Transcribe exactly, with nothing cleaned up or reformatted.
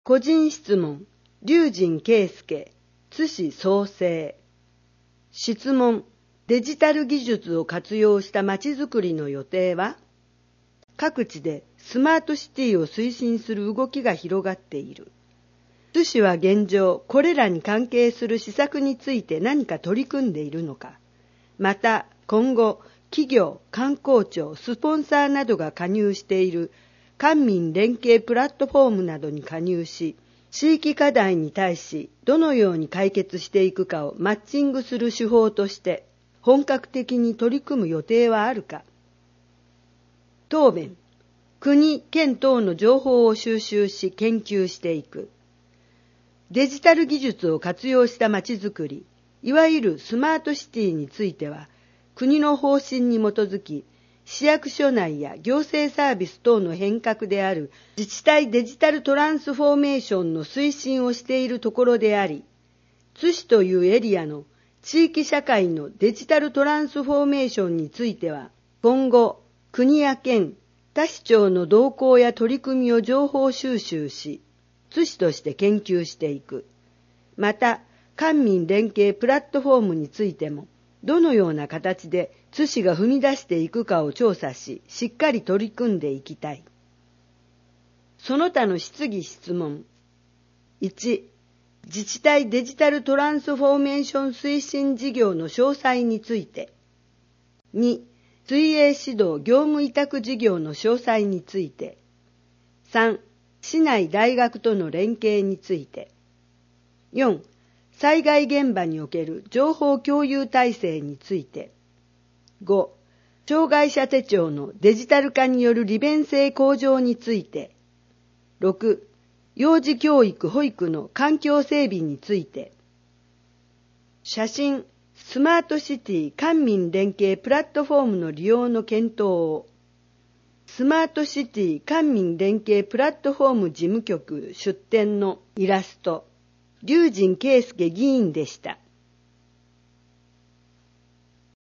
個人質問、龍神圭介、津市創生。質問、デジタル技術を活用したまちづくりの予定は？各地でスマートシティを推進する動きが広がっている。津市は現状、これらに関係する施策について何か取り組んでいるのか。また、今後、企業、観光庁、スポンサーなどが加入している官民連携プラットフォームなどに加入し、地域課題に対しどのように解決していくかをマッチングする手法として本格的に取り組む予定はあるか。答弁、国、県等の情報を収集し研究していく。デジタル技術を活用したまちづくり、いわゆるスマートシティについては、国の方針に基づき、市役所内や行政サービス等の変革である自治体デジタルトランスフォーメーションの推進をしているところであり、津市というエリアの地域社会のデジタルトランスフォーメーションについては、今後、国や県、他市町の動向や取り組みを情報収集し、津市として研究していく。また、官民連携プラットフォームについても、どのような形で津市が踏み出していくかを調査し、しっかり取り組んでいきたい。その他の質疑質問。いち、自治体デジタルトランスフォーメーション推進事業の詳細について。に、水泳指導業務委託事業の詳細について。さん、市内大学との連携について。よん、災害現場における情報共有体制について。ご、障害者手帳のデジタル化による利便性向上について。ろく、幼児教育・保育の環境整備について。写真、スマートシティ官民連携プラットフォームの利用の検討を。スマートシティ官民連携プラットフォーム事務局出展のイラスト。龍神圭介議員でした。